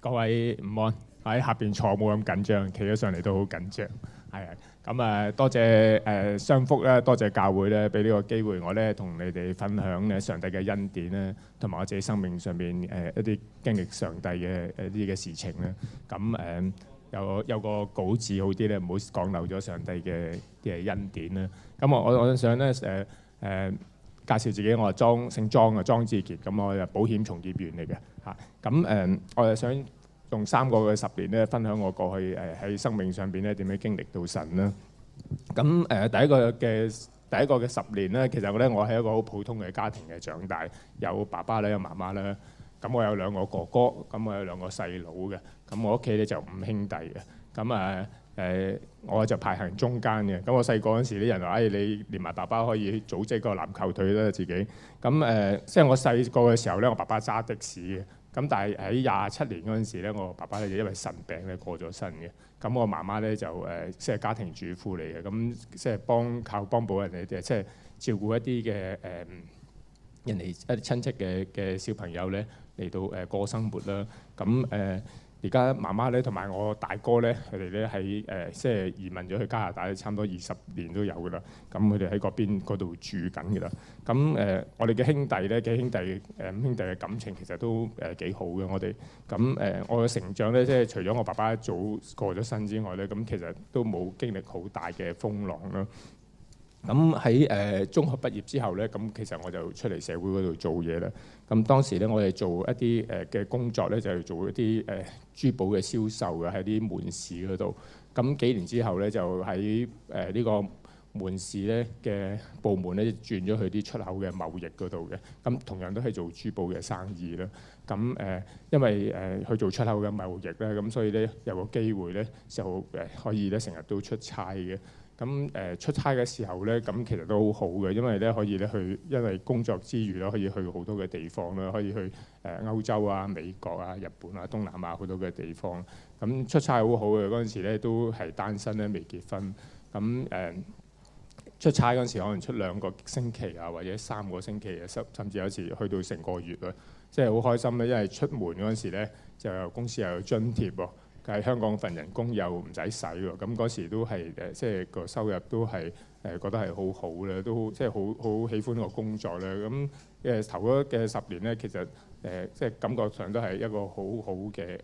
各位午安，喺下邊坐冇咁緊張，企咗上嚟都好緊張。係啊，咁多謝商福咧，多謝教會咧，俾呢個機會我咧同你哋分享咧上帝嘅恩典咧，同埋我自己生命上邊一啲經歷上帝嘅啲嘅事情咧。咁有個稿子好啲咧，唔好講漏咗上帝嘅恩典啦。咁我想咧介紹自己，我係姓莊嘅莊志傑，咁我係保險從業員嚟嘅嚇。咁我係想用3個嘅10年咧，分享我過去喺生命上邊咧點樣經歷到神啦。咁第一個嘅10年咧，其實我係一個好普通嘅家庭嘅長大，有爸爸啦，有媽媽啦。咁我有2個哥哥，咁我有2個細佬嘅。咁我屋企咧就5兄弟嘅。咁我就排行中間嘅。咁我細個嗰陣時，啲人話：你連埋爸爸可以組織個籃球隊啦自己。咁即係我細個嘅時候咧，我爸爸揸的士嘅。咁但係喺27年嗰陣時咧，我爸爸咧就因為腎病咧過咗身嘅。咁我媽媽咧就即係家庭主婦嚟嘅。咁即係靠幫補人哋，即係照顧一啲嘅人哋一啲親戚嘅小朋友咧嚟到過生活啦。咁而家媽媽咧同埋我大哥咧，佢哋咧喺即係移民咗去加拿大，差唔多20年都有㗎啦。咁佢哋喺嗰度住緊㗎啦。咁我哋嘅兄弟咧，幾兄弟5兄弟嘅感情其實都幾好嘅。我哋咁我嘅成長咧，即係除咗我爸爸一早過咗身之外咧，咁其實都冇經歷好大嘅風浪啦。咁喺中學畢業之後咧，咁其實我就出嚟社會嗰度做嘢啦。咁當時咧，我哋做一啲嘅工作咧，就係做一啲珠寶嘅銷售嘅喺啲門市嗰度。咁幾年之後咧，就喺呢個門市咧嘅部門咧轉咗去啲出口嘅貿易嗰度嘅。咁同樣都係做珠寶嘅生意啦。咁因為去做出口嘅貿易咧，咁所以咧有個機會咧就可以咧成日都出差嘅。咁出差嘅時候咧，咁其實都好好嘅，因為咧可以咧去，因為工作之餘咧可以去好多嘅地方啦，可以去歐洲啊、美國啊、日本啊、東南亞好多嘅地方。咁出差好好嘅，嗰陣時咧都係單身咧，未結婚。咁出差嗰陣時可能出2個星期啊，或者3個星期啊，甚至有時去到成個月啊，即係好開心咧，因為出門嗰陣時咧就公司又有津貼喎。喺香港份人工又唔使使喎，咁嗰時都係即係個收入都係覺得係好好咧，都即係好喜歡個工作咧。咁頭嗰嘅10年咧，其實即係感覺上都係一個好好嘅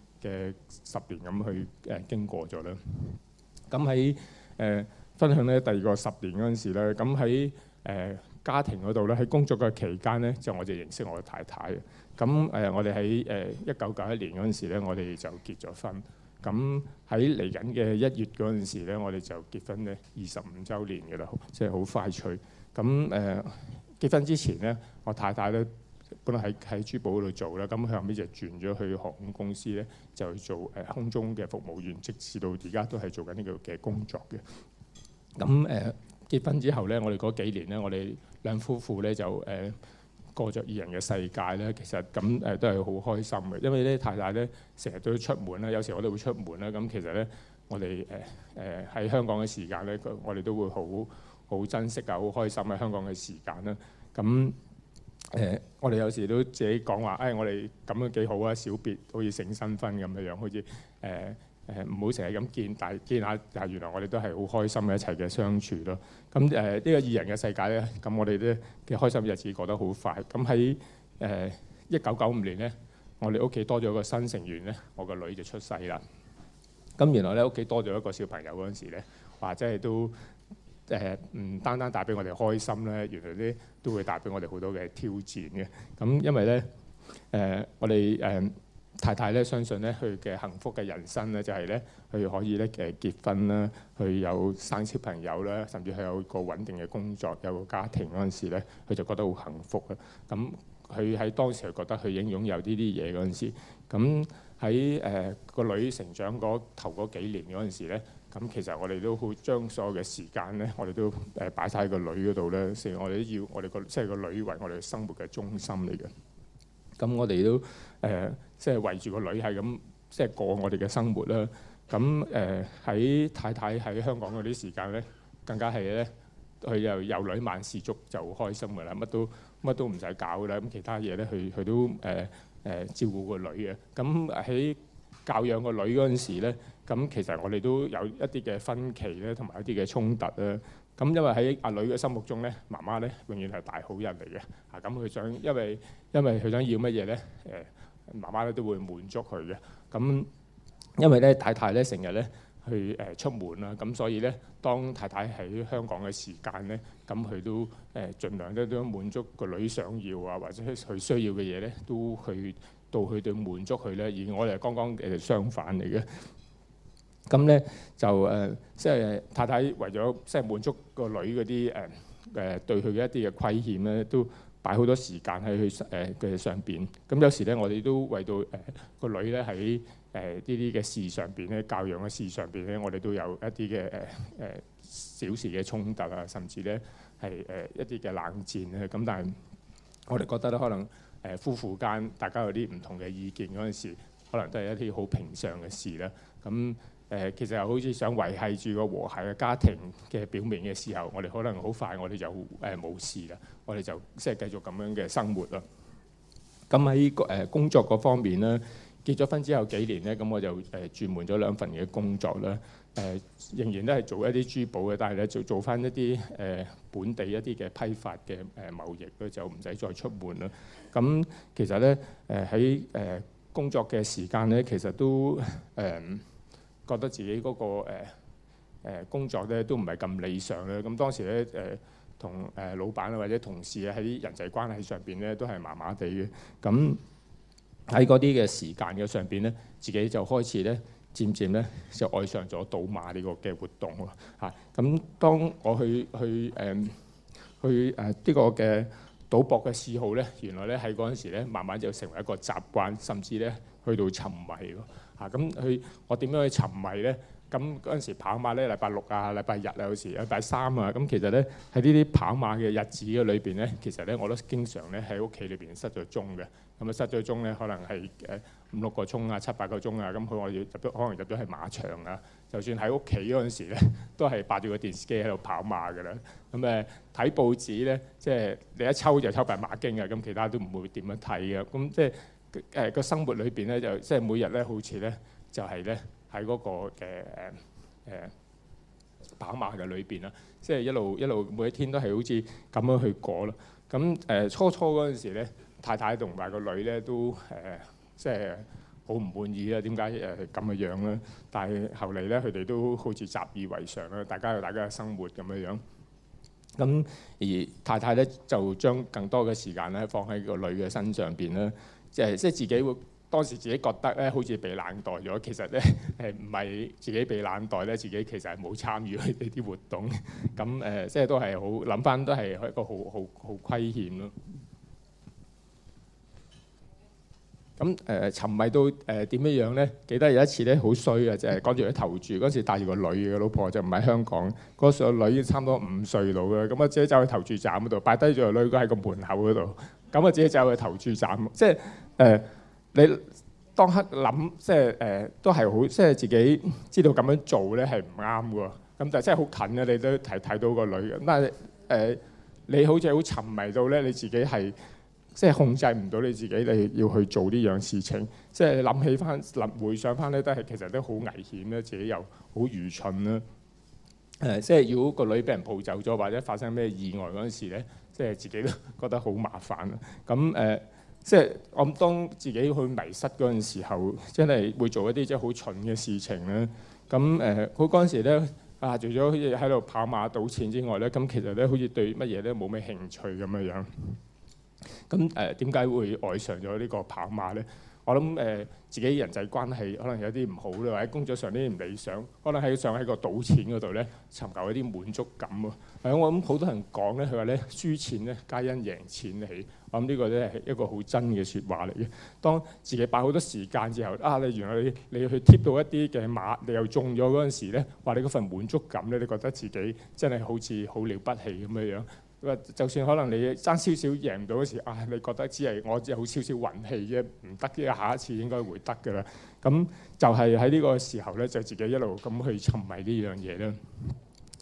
10年咁去經過咗啦。咁喺分享咧第2個10年嗰陣時咧，咁喺家庭嗰度咧，喺工作嘅期間咧，就我就認識我嘅太太嘅。咁我哋喺1991年嗰陣時咧，我哋就結咗婚。咁喺嚟緊嘅1月嗰陣時咧，我哋就結婚咧25週年嘅啦，即係好快脆。咁結婚之前咧，我太太咧本來喺珠寶嗰度做啦，咁佢後尾就轉咗去航空公司咧，就做空中嘅服務員，直至到而家都係做緊呢個嘅工作嘅。咁結婚之後咧，我哋嗰幾年咧，我哋兩夫婦咧就過着二人嘅世界咧，其實咁都係好開心嘅，因為咧太太咧成日都出門啦，有時我哋會出門啦，咁其實咧我哋喺香港嘅時間咧，我哋都會好珍惜啊，好開心喺香港嘅時間啦。咁我哋有時都自己講話，我哋咁樣幾好啊，小別好似醒新婚咁樣樣，好似唔好成日咁見，但係見下，但係原來我哋都係好開心嘅一齊嘅相處咯。咁呢個二人嘅世界咧，咁我哋咧嘅開心日子過得好快。咁喺1995年咧，我哋屋企多咗一個新成員咧，我個女就出世啦。咁原來咧屋企多咗一個小朋友嗰陣時咧，話真係都唔單單帶俾我哋開心咧，原來咧都會帶俾我哋好多嘅挑戰嘅。咁因為咧我哋太太咧相信咧佢嘅幸福嘅人生咧就係咧佢可以咧結婚啦，佢有生小朋友啦，甚至係有個穩定嘅工作，有個家庭嗰陣時咧，佢就覺得好幸福啊！咁佢喺當時係覺得佢已經擁有呢啲嘢嗰陣時，咁喺個女成長頭嗰幾年嗰陣時咧，咁其實我哋都好將所有嘅時間咧，我哋都擺晒喺個女嗰度咧，成我哋都要我哋即係個女為我哋生活嘅中心嚟嘅。咁我哋都即係圍住個女係咁，即係過我哋嘅生活啦。咁喺太太喺香港嗰啲時間咧，更加係咧，佢又有女萬事足就好開心㗎啦，乜都唔使搞㗎啦。咁其他嘢咧，佢都照顧個女嘅。咁喺教養個女嗰陣時咧，咁其實我哋都有一啲嘅分歧咧，同埋一啲嘅衝突啦。咁因為喺阿女嘅心目中咧，媽媽咧永遠係大好人嚟嘅。咁佢想因為佢想要乜嘢咧，媽媽咧都會滿足佢嘅。咁因為咧太太咧成日咧去出門啦，咁所以咧當太太喺香港嘅時間咧，咁佢都盡量都滿足個女想要啊，或者佢需要嘅嘢咧，都去到去對滿足佢咧。而我哋剛剛相反嚟嘅。咁咧就即係太太為咗即係滿足個女嗰啲對佢嘅一啲嘅虧欠咧，都擺好多時間喺佢嘅上邊。咁有時咧，我哋都為到個女咧喺呢啲嘅事上邊咧，教養嘅事上邊咧，我哋都有一啲嘅小事嘅衝突啊，甚至咧係一啲嘅冷戰咧。咁但係我哋覺得咧，可能夫婦間大家有啲唔同嘅意見嗰陣時，可能都係一啲好平常嘅事啦。咁其實又好似想維係住個和諧嘅家庭嘅表面嘅時候，我哋可能好快我哋就冇事啦，我哋就即係繼續咁樣嘅生活啦。咁喺工作嗰方面咧，結咗婚之後幾年咧，咁我就轉換咗2份嘅工作啦。仍然都係做一啲珠寶嘅，但係咧就做翻一啲本地一啲嘅批發嘅貿易咧，就唔使再出門啦。咁其實咧喺工作嘅時間咧，其實都覺得自己嗰個工作咧都唔係咁理想咧。咁當時咧同老闆啊或者同事啊喺人際關係上邊咧都係麻麻地嘅。咁喺嗰啲嘅時間嘅上邊咧，自己就開始咧漸漸咧就愛上咗賭馬呢個嘅活動喎嚇。咁當我去呢個嘅賭博嘅嗜好咧，原來咧喺嗰陣時咧慢慢就成為一個習慣，甚至咧去到沉迷喎嚇。咁我點樣去沉迷咧？咁嗰陣時跑馬咧，禮拜6啊、禮拜日啊，有時禮拜3啊，咁其實咧喺呢啲跑馬嘅日子嘅裏邊咧，其實咧我都經常咧喺屋企裏邊失咗蹤嘅。咁啊失咗蹤咧，可能係5-6個鐘啊、7-8個鐘啊，咁我要可能入咗去馬場啊。就算喺屋企嗰陣時咧，都係霸住個電視機喺度跑馬㗎啦。咁睇報紙咧，即係你一抽就抽埋馬經啊，咁其他都唔會點樣睇嘅。咁即係個生活裏邊咧，就即係每日咧，好似咧就係咧喺嗰個嘅跑馬嘅裏邊啦，即係一路每一天都係好似咁樣去過啦。咁初嗰陣時咧，太太同埋個女咧都即係好唔滿意啦。點解咁嘅樣咧？但係後嚟咧，佢哋都好似習以為常啦。大家有大家嘅生活咁樣樣。咁而太太咧就將更多嘅時間咧放喺個女嘅身上邊啦。即係自己會當時自己覺得咧，好似被冷待咗。其實咧唔係自己被冷待咧，自己其實係冇參與佢哋啲活動。咁即係都係好諗翻，都係一個好虧欠咯。咁沉迷到點樣樣咧？記得有一次咧好衰嘅，就係趕住去投注嗰時帶住個女嘅老婆就唔喺香港，嗰時個女差唔多5歲到啦。咁我自己走去投注站嗰度，擺低咗個女喺個門口嗰度。咁我自己走去投注站，即係你當刻諗，即係都係好，即係自己知道咁樣做咧係唔啱嘅喎。咁但係真係好近嘅，你都睇到個女嘅。咁但係你好似好沉迷到咧，你自己係即係控制唔到你自己，你要去做呢樣事情。即係諗起翻、回想翻咧，都係其實都好危險咧，自己又好愚蠢啦。即係如果個女俾人抱走咗，或者發生咩意外嗰陣時咧，即係自己都覺得好麻煩啦。咁即係我諗當自己去迷失嗰陣時候，真係會做一啲即係好蠢嘅事情咧。咁佢嗰陣時咧除咗好似喺度跑馬賭錢之外咧，咁其實咧好似對乜嘢都冇咩興趣咁樣樣。咁點解會愛上咗呢個跑馬咧？我諗自己人際關係可能有啲唔好啦，或者工作上啲唔理想，可能喺個賭錢嗰度咧尋求一啲滿足感喎。我諗好多人講咧，佢話咧輸錢咧皆因贏錢起。我諗呢個咧係一個好真嘅説話嚟嘅。當自己擺好多時間之後，你原來你去貼到一啲嘅馬，你又中咗嗰陣時咧，話你嗰份滿足感咧，你覺得自己真係好似好了不起咁樣樣。就算可能你爭少少贏唔到嗰時，你覺得只係我只係好少少運氣啫，唔得嘅，下一次應該會得㗎啦。咁就係喺呢個時候咧，就自己一路咁去沉迷呢樣嘢啦。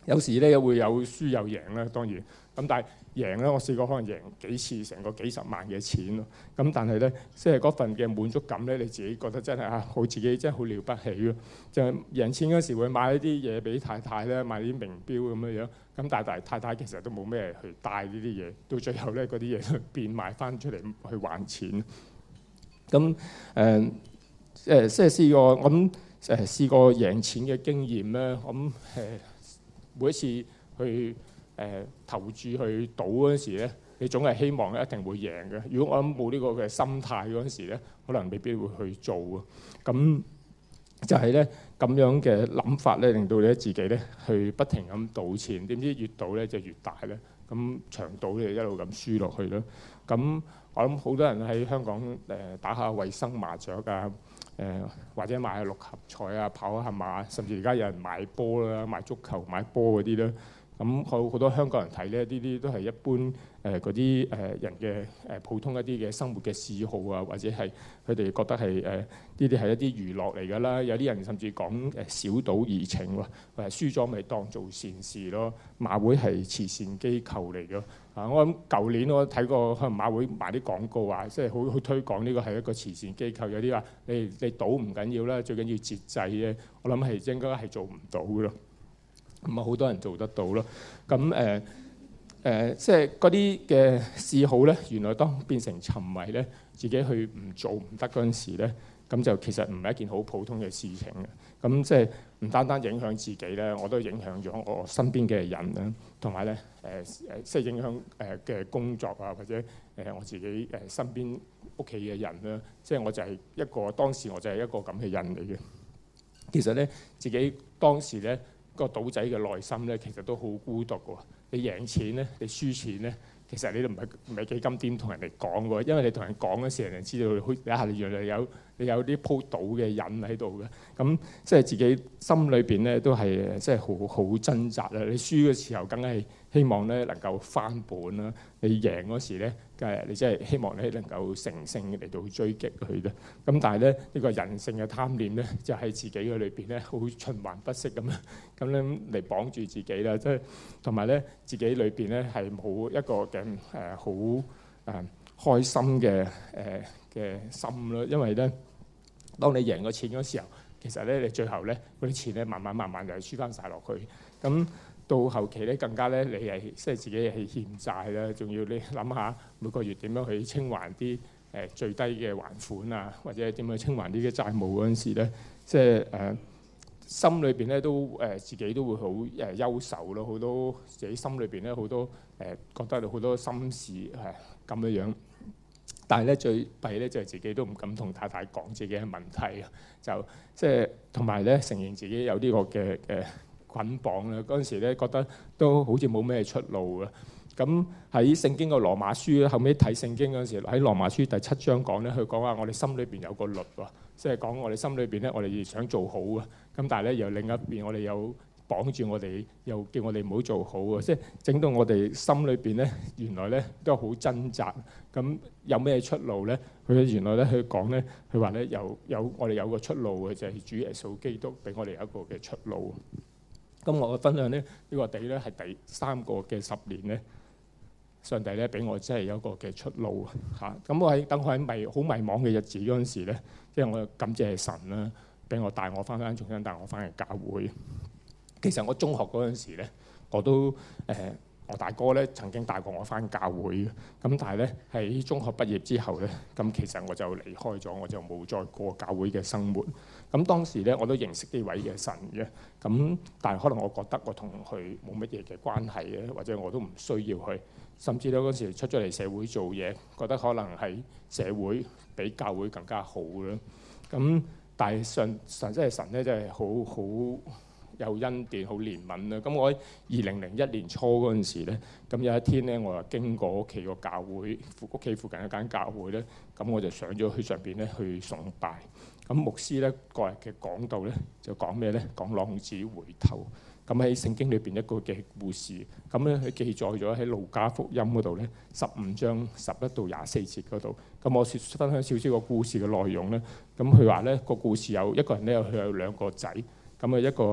有時咧會有輸有贏啦，當然咁，但係贏咧，我試過可能贏幾次，成個幾十萬嘅錢咯。咁但係咧，即係嗰份嘅滿足感咧，你自己覺得真係好自己真係好了不起咯。就係贏錢嗰時會買一啲嘢俾太太咧，買啲名錶咁樣樣。咁但係太太其實都冇咩去帶呢啲嘢，到最後咧嗰啲嘢都變賣翻出嚟去還錢。咁即係試過咁試過贏錢嘅經驗咧，咁每一次去投注去賭嗰陣時咧，你總係希望一定會贏嘅。如果我諗冇呢個嘅心態嗰陣時咧，可能未必會去做啊。咁就係咧咁樣嘅諗法咧，令到你自己咧去不停咁賭錢，點知越賭咧就越大咧。咁長賭咧一路咁輸落去咯。咁我諗好多人喺香港打下衞生麻雀啊，或者買下六合彩啊，跑下馬，甚至而家有人買波啦、買足球、買波嗰啲咧。咁好多香港人睇咧，呢啲都係一般嗰啲人嘅普通一啲嘅生活嘅嗜好啊，或者係佢哋覺得係呢啲係一啲娛樂嚟㗎啦。有啲人甚至講小賭怡情喎，輸咗咪當做善事咯。馬會係慈善機構嚟㗎。我諗舊年我睇過可能馬會賣啲廣告話，即係好推廣呢個係一個慈善機構。有啲話你賭唔緊要啦，最緊要節制啫。我諗係應該係做唔到㗎咯。咁啊，好多人做得到咯。咁即係嗰啲嘅嗜好咧，原來當變成沉迷咧，自己去唔做唔得嗰陣時咧，咁就其實唔係一件好普通嘅事情嘅。咁即係唔單單影響自己咧，我都影響咗我身邊嘅人啦，同埋咧即係影響嘅工作啊，或者我自己身邊屋企嘅人啦。即係我就係一個當時我就係一個咁嘅人嚟嘅。其實咧，自己當時咧，個賭仔嘅內心咧，其實都好孤獨喎。你贏錢咧，你輸錢咧，其實你都唔係幾甘點同人哋講喎，因為你同人講嗰時，人哋知道你下你原來你有啲鋪賭嘅癮喺度嘅。咁即係自己心裏邊咧都係即係好掙扎啦。你輸嘅時候，梗係希望咧能夠翻本啦。你贏嗰時咧，你真係希望你能夠成勝嚟到追擊佢咧。咁但係咧呢個人性嘅貪念咧，就喺自己嘅裏邊咧，好循環不息咁樣嚟綁住自己啦。即係同埋咧自己裏邊咧係冇一個嘅好開心嘅心啦。因為咧當你贏個錢嗰時候，其實咧你最後咧嗰啲錢咧慢慢就係輸翻晒落去。咁到後期咧更加咧你係即係自己係欠債啦，仲要你諗下每個月點樣去清還啲最低嘅還款啊，或者點樣清還啲嘅債務嗰陣時咧，即係心裏邊咧都自己都會好憂愁咯，好多自己心裏邊咧好多覺得好多心事咁樣。但係咧最弊咧就係自己都唔敢同太太講自己嘅問題啊，就即係同埋咧承認自己有呢個嘅捆綁啦。嗰陣時咧覺得都好似冇咩出路啊。咁喺聖經個羅馬書咧，後尾睇聖經嗰陣時，喺羅馬書第7章講咧，佢講話我哋心裏邊有個律喎，即係講我哋心裏邊咧，我哋想做好啊。咁但係咧又另一邊我哋有綁住我哋，又叫我哋唔好做好啊。即係整到我哋心裏邊咧，原來咧都好掙扎。咁有咩出路咧？佢原來咧佢講咧，佢話咧有我哋有個出路嘅，就係主耶穌基督俾我哋有一個嘅出路。咁我嘅分享咧，呢個地咧係第3個嘅10年咧，上帝咧俾我真係有一個嘅出路嚇。咁我喺等我喺好迷茫嘅日子嗰陣時咧，即係我感謝神啦，俾我帶我翻重新帶我翻去教會。其實我中學嗰陣時咧，我都我大哥咧曾經帶過我翻教會嘅。咁但係咧喺中學畢業之後咧，咁其實我就離開咗，我就冇再過教會嘅生活。咁當時咧我都認識呢位嘅神嘅。咁但係可能我覺得我同佢冇乜嘢嘅關係咧，或者我都唔需要去。甚至咧嗰時出咗嚟社會做嘢，覺得可能係社會比教會更加好啦。咁但係神咧真係好有恩典，好憐憫啦。咁我喺2001年初嗰陣時咧，咁有一天咧，我又經過屋企個教會，屋企附近一間教會咧，咁我就上咗去上邊咧去崇拜。咁牧師咧嗰日嘅講道咧就講咩咧？講浪子回頭。咁喺聖經裏邊一個嘅故事，咁咧佢記載咗喺路加福音嗰度咧15章11到24節嗰度。咁我分享少少個故事嘅內容咧。咁佢話咧個故事有一個人咧，佢有2個仔。咁啊一個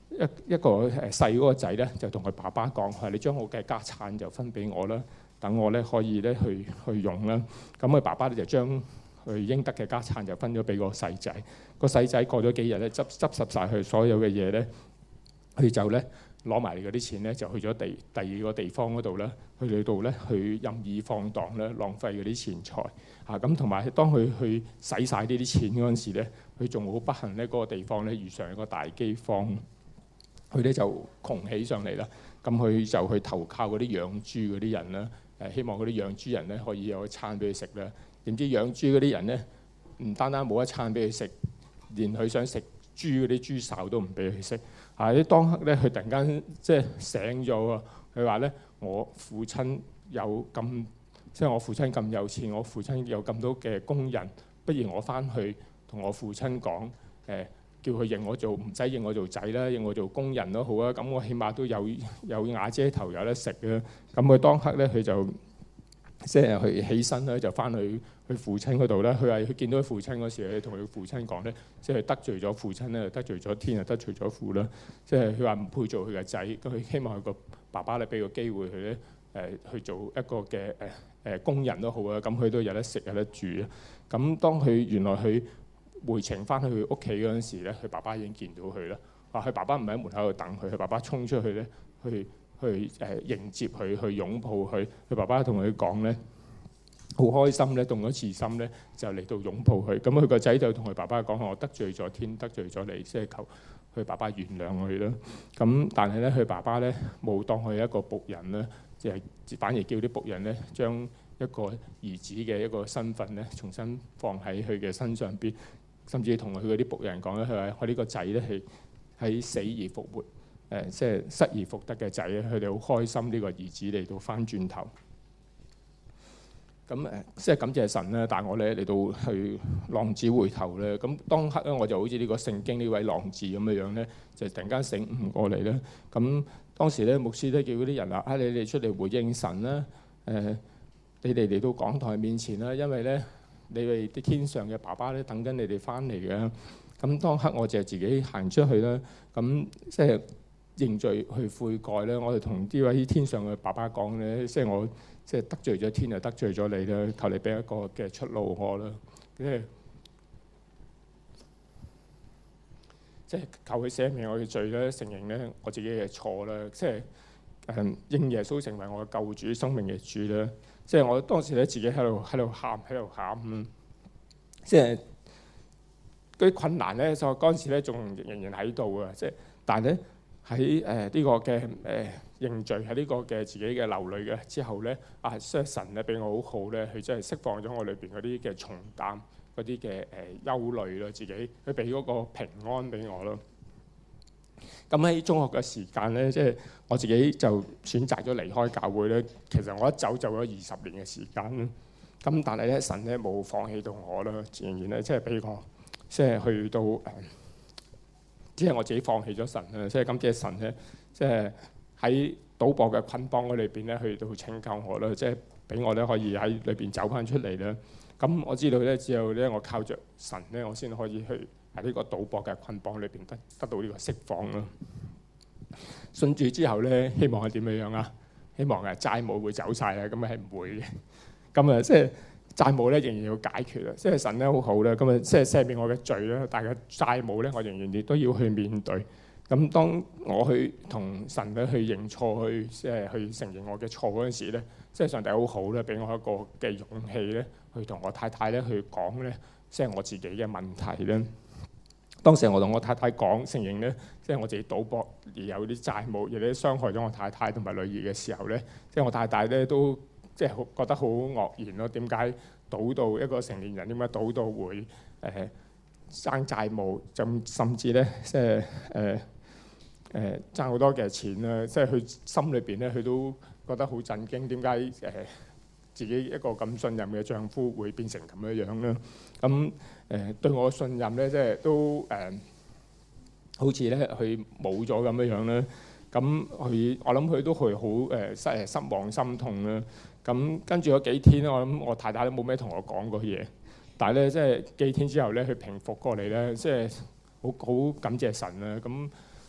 一個細嗰個仔咧，就同佢爸爸講：係你將我嘅家產就分俾我啦，等我咧可以咧去用啦。咁佢爸爸咧就將佢應得嘅家產就分咗俾個細仔。個細仔過咗幾日咧，執拾晒佢所有嘅嘢咧，佢就咧攞埋嗰啲錢咧，就去咗第二個地方嗰度咧，去度咧去任意放蕩咧，浪費嗰啲錢財啊！咁同埋當佢去使晒呢啲錢嗰陣時咧，佢仲好不幸咧，嗰個地方咧遇上一個大饑荒。佢咧就窮起上嚟啦，咁佢就去投靠嗰啲養豬嗰啲人啦，希望嗰啲養豬人咧可以有一餐俾佢食啦。點知養豬嗰啲人咧唔單單冇一餐俾佢食，連佢想食豬嗰啲豬潲都唔俾佢食。喺當刻咧，佢突然間即係醒咗喎。佢話咧：我父親有咁，即係我父親咁有錢，我父親有咁多嘅工人，不如我翻去同我父親講叫佢認我做，唔使認我做仔啦，認我做工人都好啊。咁我起碼都有瓦遮頭，有得食啊。咁佢當刻咧，佢就即係去起身咧，就翻去父親嗰度咧。佢話佢見到佢父親嗰時，佢同佢父親講咧，即係得罪咗父親咧，得罪咗天啊，得罪咗父啦。即係佢話唔配做佢嘅仔，咁佢希望佢個爸爸咧俾個機會佢咧去做一個嘅工人都好啊。咁佢都有得食有得住啊。咁當佢原來佢回程翻去佢屋企嗰陣時咧，佢爸爸已經見到佢啦。話佢爸爸唔喺門口度等佢，佢爸爸衝出去咧，去迎接佢，去擁抱佢。佢爸爸同佢講咧，好開心咧，動咗慈心咧，就嚟到擁抱佢。咁佢個仔就同佢爸爸講：我得罪咗天，得罪咗你，即係求佢爸爸原諒佢啦。咁但係咧，佢爸爸咧冇當佢一個僕人啦，即係反而叫啲僕人咧將一個兒子嘅一個身份咧重新放喺佢嘅身上邊。甚至同佢嗰啲僕人講咧，佢話：我呢個仔咧係喺死而復活，即係失而復得嘅仔咧。佢哋好開心呢個兒子嚟到翻轉頭。咁即係感謝神咧，帶我咧嚟到去浪子回頭咧。咁當刻咧，我就好似呢個聖經呢位浪子咁嘅樣咧，就突然間醒悟過嚟咧。咁當時咧，牧師都叫嗰啲人話：你哋出嚟回應神啦！你哋嚟到講台面前啦，因為咧。你哋啲天上嘅爸爸咧等緊你哋翻嚟嘅，咁當刻我就自己行出去啦，咁即係認罪去悔改咧。我哋同呢位天上嘅爸爸講咧，即係我即係得罪咗天就得罪咗你啦，求你俾一個嘅出路我啦，即係求佢赦免我嘅罪咧，承認咧我自己嘅錯啦，即係認耶穌成為我嘅救主、生命嘅主啦。即係我當時咧自己喺度喊，即係嗰啲困難咧，就嗰陣時咧仲仍然喺度啊！即係，但係咧喺呢個嘅認罪，喺呢個嘅自己嘅流淚嘅之後咧，即係神咧俾我好好咧，佢真係釋放咗我裏邊嗰啲嘅重擔、嗰啲嘅憂慮咯，自己佢俾嗰個平安俾我咯。咁喺中學嘅時間咧，即係我自己就選擇咗離開教會咧。其實我一走咗20年嘅時間啦。咁但係咧，神咧冇放棄到我啦，仍然咧即係俾我即係去到即係我自己放棄咗神啦。即係感謝神咧，即係喺賭博嘅捆綁嗰裏邊咧，去到拯救我啦。即係俾我咧可以喺裏邊走翻出嚟啦。咁我知道咧，只有咧我靠着神咧，我先可以去喺呢個賭博嘅捆綁裏邊得到呢個釋放啦。信主之後咧，希望係點樣啊？希望債務會走晒啦，咁係唔會嘅。咁即係債務咧仍然要解決啦。即係神咧好好啦，咁即係赦免我嘅罪啦。但係債務咧，我仍然亦都要去面對。咁當我去同神咧去認錯，即係去承認我嘅錯嗰陣時咧，即係上帝好好咧，俾我一個嘅勇氣咧，去同我太太咧去講咧，即係我自己嘅問題咧。當時我同我太太講，承認咧，即係我自己賭博而有啲債務，而咧傷害咗我太太同埋女兒嘅時候咧，即係我太太咧都即係覺得好愕然咯。點解賭到一個成年人，點解賭到會爭債務，甚至咧即係爭好多嘅錢啦？即係佢心裏邊咧，佢都覺得好震驚。點解自己一個咁信任嘅丈夫會變成咁樣樣咧？咁對我嘅信任咧，即係都好似咧佢冇咗咁樣樣咧。咁我諗佢都係好失望心痛啦。咁跟住嗰幾天咧，我諗我太太都冇咩同我講過嘢。但係咧，即係幾天之後咧，佢平復過嚟咧，即係好感謝神啦。咁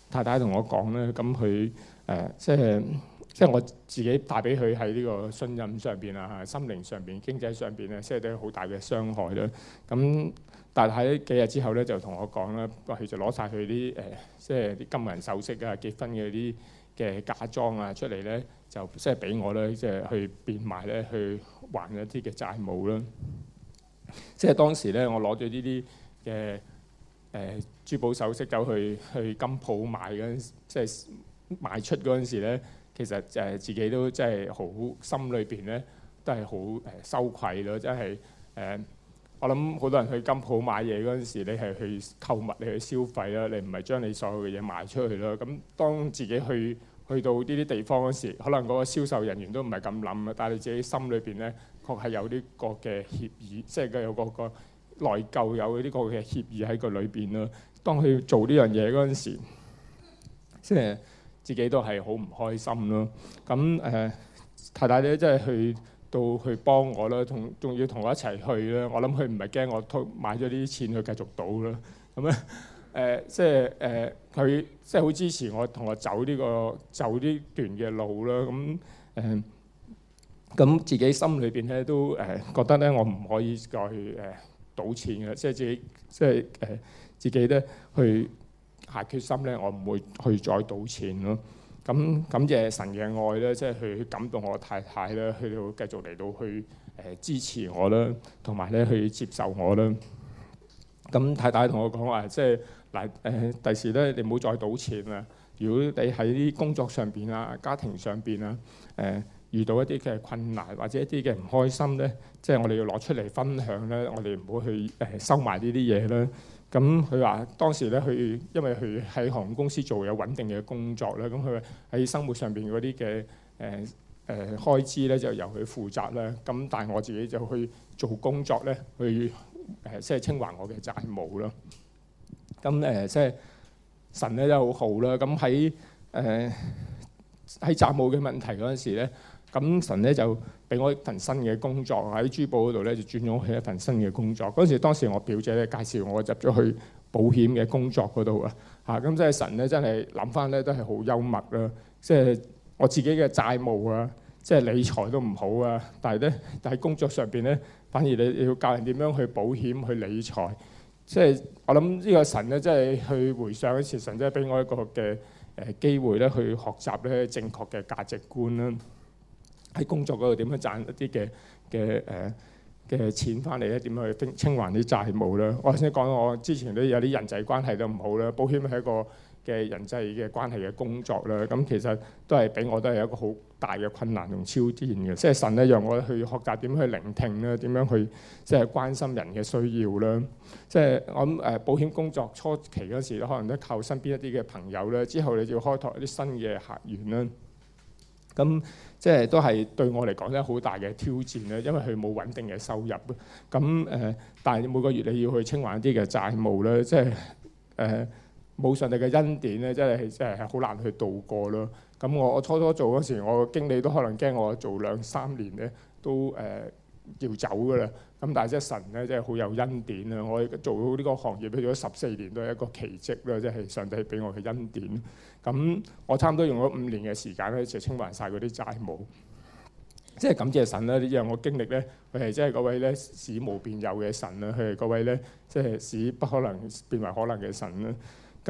太太同我講咧，咁佢即係我自己帶俾佢喺呢個信任上邊啊、心靈上邊、經濟上邊咧，即係都有好大嘅傷害啦。咁但係喺幾日之後咧，就同我講啦，佢就攞晒佢啲即係啲金銀首飾啊、結婚嘅啲嘅嫁妝啊出嚟咧，就即係俾我咧，即係去變賣咧，去還一啲嘅債務啦。即係當時咧，我攞咗呢啲嘅珠寶首飾走去金鋪賣嗰陣，即係賣出嗰陣時咧，其實自己都即係好心裏邊咧，都係好羞愧咯。即係我諗好多人去金鋪買嘢嗰陣時，你係去購物，你去消費啦，你唔係將你所有嘅嘢賣出去啦。咁當自己去到呢啲地方嗰時，可能嗰個銷售人員都唔係咁諗啊，但係你自己心裏邊咧，確係有呢個嘅協議，即係佢有個內疚，有呢個嘅協議喺個裏邊咯。當佢做呢樣嘢嗰陣時，即係自己都係好唔開心咯。咁太太咧，即係去幫我啦，仲要同我一齊去啦。我諗佢唔係驚我買咗啲錢去繼續賭啦。咁咧即係佢即係好支持我，同我走呢段嘅路啦。咁自己心裏邊咧都覺得咧，我唔可以再賭錢嘅，即係自己咧去下決心咧，我唔會去再賭錢咯。咁感謝神嘅愛咧，即係去感動我太太咧，去到繼續嚟到去支持我啦，同埋咧去接受我啦。咁太太同我講話，即係嗱第時咧，你唔好再賭錢啦。如果你喺啲工作上邊啊、家庭上邊啊，遇到一啲嘅困難或者一啲嘅唔開心咧，即係我哋要攞出嚟分享咧，我哋唔好去收埋呢啲嘢啦。咁佢話當時咧，因為佢喺航空公司做有穩定嘅工作啦，咁佢喺生活上邊嗰啲嘅開支咧就由佢負責啦。咁但係我自己就去做工作咧，去即係清還我嘅債務啦。咁即係神咧都好好啦。咁喺債務嘅問題嗰陣時咧，咁神咧就俾我一份新嘅工作，喺珠寶嗰度咧就轉咗去一份新嘅工作。嗰陣時當時我表姐咧介紹我入咗去保險嘅工作嗰度啊，咁即係神咧真係諗翻咧都係好幽默啦。即係我自己嘅債務啊，即係理財都唔好啊，但係喺工作上邊咧，反而你要教人點樣去保險去理財。即係我諗呢個神咧，即係去回想嗰時，神真係俾我一個嘅機會咧，去學習咧正確嘅價值觀啦。喺工作嗰度點樣賺一啲嘅錢翻嚟咧？點樣去清還啲債務啦？我頭先講我之前都有啲人際關係都唔好啦，保險係一個嘅人際嘅關係嘅工作啦。咁其實都係俾我都係一個好大嘅困難同挑戰嘅。即係神咧讓我去學習點樣去聆聽啦，點樣去即係關心人嘅需要啦。即係我諗保險工作初期嗰時，可能都靠身邊一啲嘅朋友啦。之後你就要開拓一啲新嘅客源啦。咁即係都係對我嚟講咧好大嘅挑戰咧，因為佢冇穩定嘅收入。咁但係每個月你要去清還一啲嘅債務咧，即係冇上帝嘅恩典咧，真係好難去度過咯。咁我初做嗰時，我經理都可能驚我做2-3年咧都要走㗎啦。咁但係即係神咧，真係好有恩典啊！我做到呢個行業做咗14年都係一個奇蹟啦，即係上帝俾我嘅恩典。咁我差唔多用咗5年嘅時間咧，就清還晒嗰啲債務。即係感謝神啦！讓我經歷咧，佢係真係嗰位咧使無變有嘅神啦，佢係嗰位咧即係使不可能變為可能嘅神啦。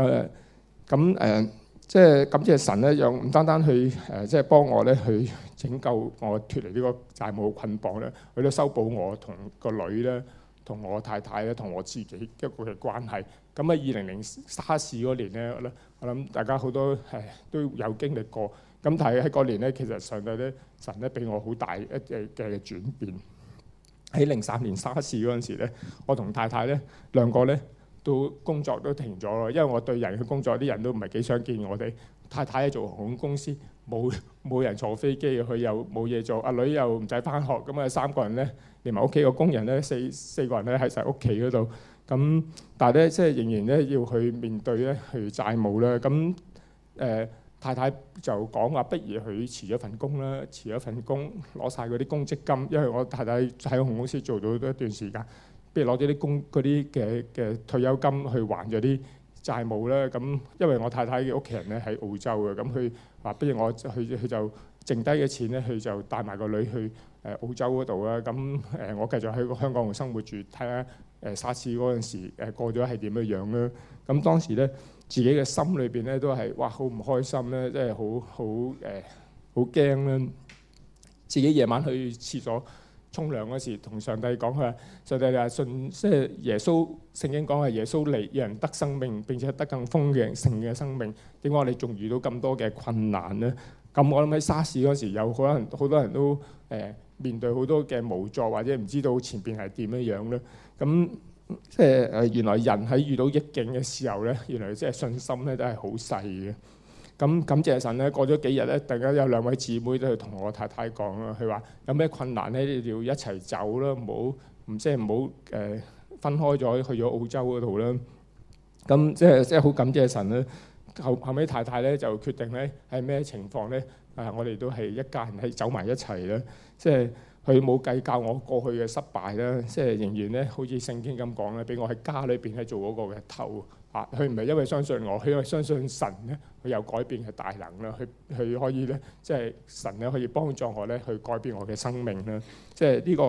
即係感謝神咧，讓唔單單去即係幫我咧去拯救我脫離呢個債務困綁咧，佢都修補我同個女咧、同我太太咧、同我自己一個嘅關係。咁喺2000沙士嗰年咧，我諗大家好多都有經歷過。咁但係喺嗰年咧，其實上帝咧神咧俾我好大一嘅轉變。喺03年沙士嗰陣時咧，我同太太咧兩個咧，都工作都停咗咯，因為我對人嘅工作啲人都唔係幾想見我哋。太太係做航空公司，冇人坐飛機，佢又冇嘢做，阿女又唔使返學，咁啊3個人咧，連埋屋企個工人咧四個人咧喺晒屋企嗰度。咁但係咧即係仍然咧要去面對咧去債務啦。咁太太就講話，不如佢辭咗份工啦，辭咗份工攞晒嗰啲公積金，因為我太太喺航空公司做到一段時間。不如攞咗啲嗰啲嘅退休金去還咗啲債務啦。咁因為我太太嘅屋企人咧喺澳洲嘅，咁佢話不如我佢就剩低嘅錢咧，佢就帶埋個女去澳洲嗰度啦。咁我繼續喺香港度生活住，睇下沙士嗰陣時過咗係點樣樣啦。咁當時咧自己嘅心裏邊咧都係哇好唔開心咧，即係好驚啦。自己夜晚去廁所沖涼嗰時，同上帝講佢話：上帝話信，即係耶穌聖經講係耶穌嚟，讓人得生命，並且得更豐盛嘅生命。點解我哋仲遇到咁多嘅困難咧？咁我諗喺沙士嗰時有可能好多人都面對好多嘅無助，或者唔知道前邊係點樣樣咧。咁即係原來人喺遇到逆境嘅時候咧，原來即係信心咧都係好細嘅。咁感謝神咧，過咗幾日咧，突然間有兩位姊妹都去同我太太講啦，佢話有咩困難咧，你要一齊走啦，唔好分開咗去咗澳洲嗰度啦。咁即係好感謝神啦。後尾太太咧就決定咧係咩情況咧？我哋都係一家人係走埋一齊啦。即係佢冇計較我過去嘅失敗啦，即係仍然咧好似聖經咁講咧，俾我喺家裏邊係做嗰個嘅頭。佢唔係因為相信我，佢因為相信神咧，佢有改變嘅大能啦。佢可以咧，即係神咧可以幫助我咧去改變我嘅生命啦。即係呢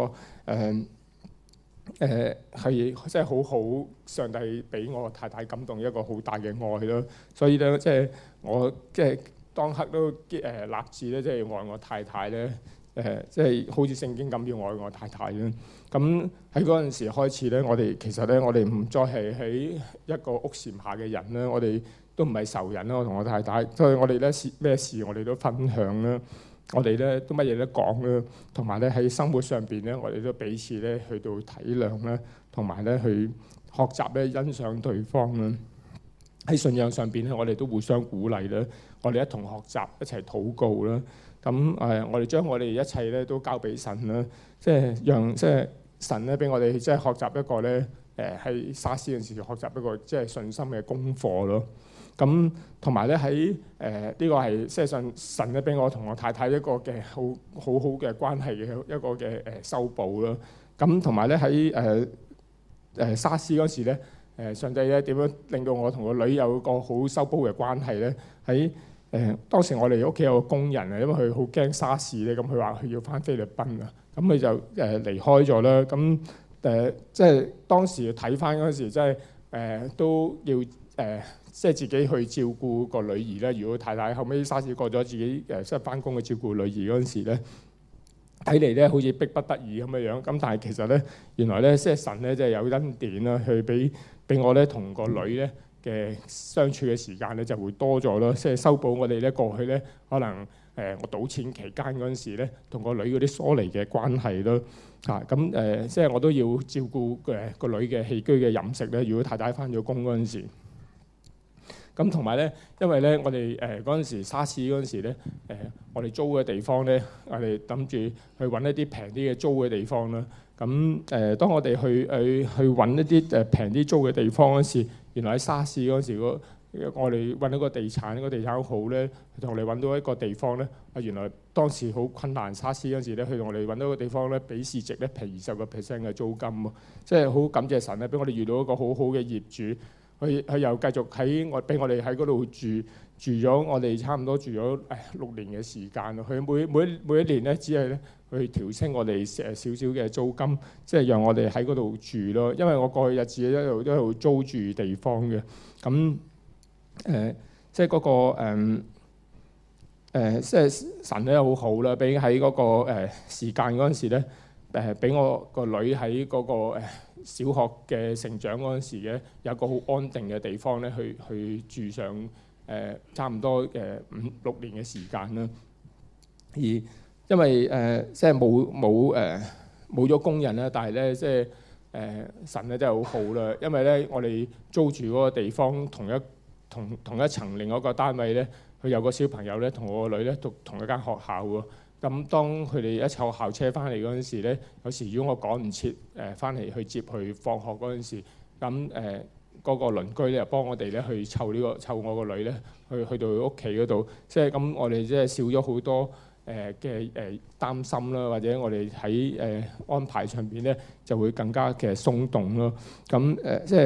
個係即係好好，上帝俾我太太感動一個好大嘅愛咯。所以咧，即係我即係當刻都立志咧，即係愛我太太咧。即係好似聖經咁要愛我太太啦。咁喺嗰陣時開始咧，我哋唔再係喺一個屋檐下嘅人啦。我哋都唔係仇人啦。我同我太太，所以我哋咧咩事我哋都分享啦。我哋咧都乜嘢都講啦。同埋咧喺生活上邊咧，我哋都彼此咧去到體諒啦，同埋咧去學習咧欣賞對方啦。喺信仰上邊咧，我哋都互相鼓勵啦。我哋一同學習，一齊禱告啦。咁我哋將我哋一切咧都交俾神啦，即係讓即係神咧俾我哋即係學習一個咧喺沙士嗰陣時學習一個即係信心嘅功課咯。咁同埋咧喺呢個係即係神咧俾我同我太太一個嘅好嘅關係嘅一個嘅修補咯。咁同埋咧喺沙士嗰時咧上帝咧點樣令到我同個女有個好修補嘅關係咧？喺當時我哋屋企有個工人啊，因為佢好驚沙士咧，咁佢話佢要返菲律賓啊，咁佢就離開咗啦。咁即係當時睇返嗰時，即係都要即係自己去照顧個女兒咧。如果太太後尾沙士過咗，自己即係返工去照顧女兒嗰陣時咧，睇嚟咧好似逼不得已咁嘅樣。咁但係其實咧，原來咧即係神咧即係有恩典啦，去俾我咧同個女咧嘅相處嘅時間咧就會多咗咯，即係修補我哋咧過去咧可能我賭錢期間嗰陣時咧同個女嗰啲疏離嘅關係咯。咁即係我都要照顧個女嘅起居嘅飲食咧。如果太太返咗工嗰陣時，咁同埋咧，因為咧我哋嗰陣時沙士嗰陣時咧我哋租嘅地方咧，我哋諗住去揾一啲平啲嘅租嘅地方啦。咁當我哋去揾一啲平啲租嘅地方嗰時，原來喺沙士嗰時，我哋揾到個地產，個地產好咧，同我哋揾到一個地方咧。原來當時好困難，沙士嗰時咧，佢同我哋揾到個地方咧，比市值咧平20% 嘅租金喎。即係好感謝神咧，俾我哋遇到一個好好嘅業主。佢又繼續俾我哋喺嗰度住咗，我哋差唔多住咗6年嘅時間咯。佢每一年咧，只係咧去調升我哋少少嘅租金，即係讓我哋喺嗰度住咯。因為我過去日子一路都喺度租住地方嘅，咁即係嗰個即係神咧好好啦，俾喺嗰個時間嗰陣時咧，俾我個女喺嗰個小學嘅成長嗰陣時咧，有一個好安定嘅地方咧，去住上差唔多5-6年嘅時間啦。而因為即係冇咗工人啦，但係咧即係神咧真係好好啦，因為咧我哋租住嗰個地方同一層另外一個單位咧，佢有個小朋友咧同我個女咧讀同一間學校喎。咁當佢哋一坐校車翻嚟嗰陣時咧，有時如果我趕唔切翻嚟去接佢放學嗰陣時，咁嗰個鄰居咧又幫我哋咧去湊我個女咧去到佢屋企嗰度，即係咁我哋即係少咗好多嘅擔心啦，或者我哋喺安排上邊咧就會更加嘅鬆動咯。咁即係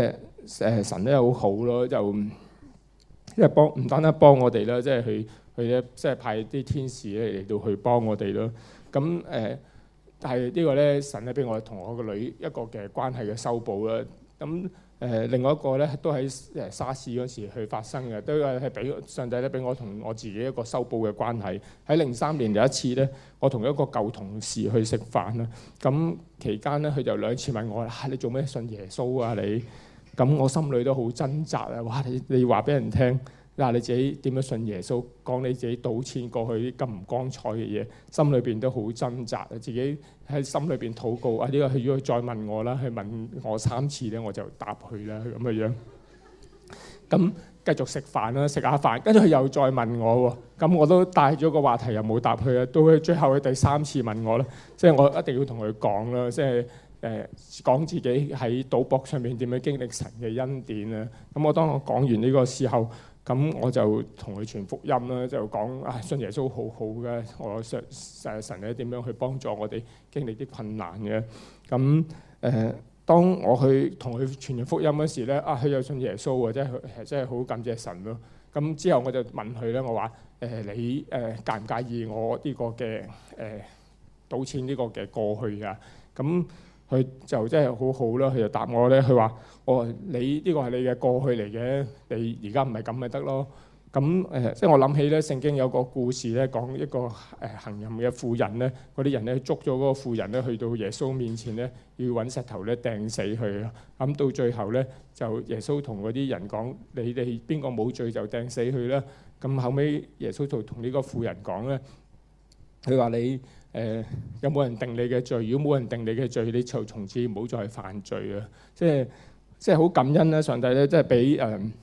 神咧好好咯，就即係唔單單幫我哋啦，即係佢咧即係派啲天使咧嚟到去幫我哋咯。咁但係呢個咧神咧俾我同我個女一個嘅關係嘅修補啦。咁另外一個咧都喺沙士嗰時去發生嘅，都係俾上帝咧俾我同我自己一個修補嘅關係。喺03年有一次咧，我同一個舊同事去食飯啦。咁期間咧，佢就2次問我：你做咩信耶穌啊你？咁我心裏都好掙扎啊！哇！你話俾人聽，你自己點樣信耶穌？講你自己賭錢過去啲咁唔光彩嘅嘢，心裏邊都好掙扎啊！自己喺心裏邊禱告啊！呢個如果佢再問我啦，佢問我3次咧，我就答佢啦咁嘅樣。咁繼續食飯啦，食下飯，跟住佢又再問我喎。咁我都帶咗個話題又冇答佢啊。到佢最後佢第3次問我咧，即係我一定要同佢講啦，即係講自己喺賭博上面點樣經歷神嘅恩典啊。咁當我講完呢個時候，咁我就同佢傳福音啦，就講信耶穌好好嘅，我神咧點樣去幫助我哋經歷啲困難嘅。咁當我去同佢傳完福音嗰時咧，佢又信耶穌喎，真係好感謝神咯。咁之後我就問佢咧，我話你介唔介意我呢個嘅賭錢呢個嘅過去啊？咁佢就真係好好啦，佢就答我咧，佢話：你呢個係你嘅過去嚟嘅，你而家唔係咁咪得咯。咁即係我諗起咧，聖經有個故事咧，講一個行淫嘅婦人咧，嗰啲人咧捉咗嗰個婦人咧，去到耶穌面前咧，要揾石頭咧掟死佢啊。咁到最後咧，就耶穌同嗰啲人講：你哋邊個冇罪就掟死佢啦。咁後尾耶穌就同呢個婦人講咧，佢話你有冇人定你嘅罪？如果冇人定你嘅罪，你就從此唔好再犯罪啊！即係好感恩啦，上帝咧，即係俾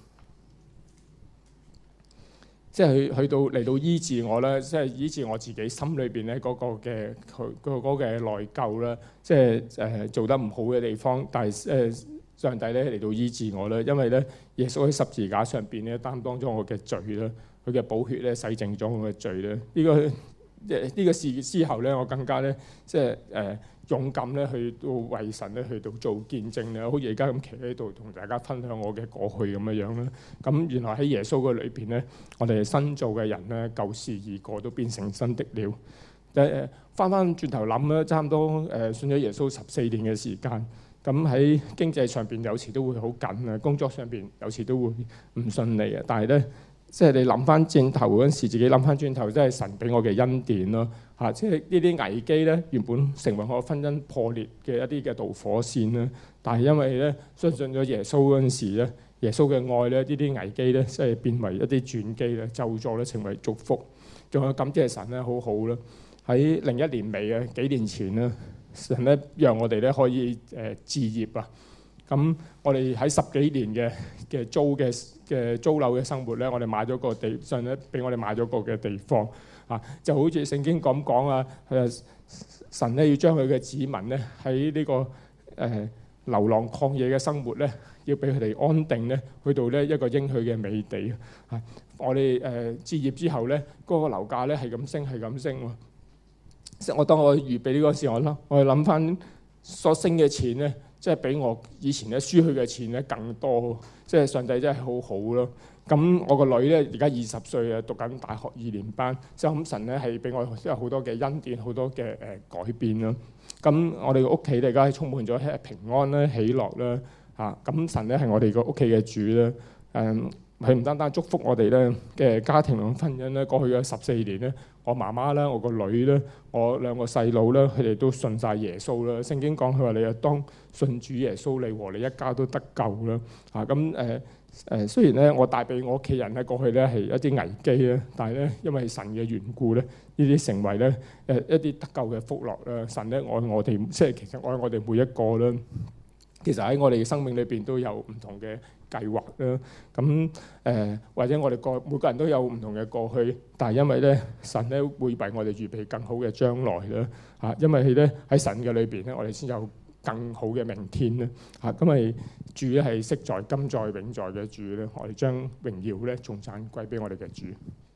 即係去到嚟到醫治我啦，即係醫治我自己心裏邊咧嗰個嘅內疚啦，即係做得唔好嘅地方。但係上帝咧嚟到醫治我啦，因為咧耶穌喺十字架上邊咧擔當咗我嘅罪啦，佢嘅寶血咧洗淨咗我嘅罪啦。呢個事之後咧，我更加咧即係勇敢咧去到為神咧去到做見證啦，好似而家咁企喺度同大家分享我嘅過去咁樣樣啦。咁原來喺耶穌嘅裏邊咧，我哋新造嘅人咧，舊事已過，都變成新的了。翻轉頭諗啦，差唔多信咗耶穌14年嘅時間，咁喺經濟上邊有時都會好緊啊，工作上邊有時都會唔順利啊。但係咧，即係你諗翻轉頭嗰陣時，自己諗翻轉頭，真係神俾我嘅恩典咯。即係呢啲危機咧，原本成為我婚姻破裂嘅一啲嘅導火線啦。但係因為咧相信咗耶穌嗰陣時咧，耶穌嘅愛咧，呢啲危機咧，即係變為一啲轉機咧，咒詛咧成為祝福。仲有感謝神咧，好好啦。喺01年尾啊，幾年前啦，神咧讓我哋咧可以置業啊。咁我哋喺10幾年嘅租樓嘅生活咧，我哋買咗個地，神咧俾我哋買咗個嘅地方。就好似聖經咁講啊，神咧要將佢嘅子民咧喺呢個流浪曠野嘅生活咧，要俾佢哋安定咧，去到咧一個應許嘅美地。我哋置業之後咧，嗰個樓價咧係咁升，係咁升喎。即係當我預備呢個時候啦，我哋諗翻所升嘅錢咧，即係比我以前咧輸去嘅錢咧更多。即係上帝真係好好咯。咁我個女咧而家20歲啊，讀緊大學2年班。即係咁神咧係俾我有好多嘅恩典，好多嘅改變啦。咁我哋個屋企咧而家係充滿咗平安啦、喜樂啦。咁神咧係我哋個屋企嘅主啦。佢唔單單祝福我哋咧嘅家庭同婚姻咧，過去嘅14年咧，我媽媽啦、我個女咧、我2個細佬咧，佢哋都信晒耶穌啦。聖經講佢話你啊，當信主耶穌，你和你一家都得救啦。雖然咧我帶俾我屋企人咧過去咧係一啲危機咧，但係咧因為神嘅緣故咧，呢啲成為咧一啲得救嘅福樂啦。神咧愛我哋，即係其實愛我哋每一個啦。其實喺我哋嘅生命裏邊都有唔同嘅計劃啦。咁或者我哋每個人都有唔同嘅過去，但係因為咧神咧會為我哋預備更好嘅將來啦。因為咧喺神嘅裏邊咧，我哋先有更好嘅明天咧。咁咪主咧係昔在、今在、永在嘅主咧，我哋將榮耀咧仲讚歸俾我哋嘅主。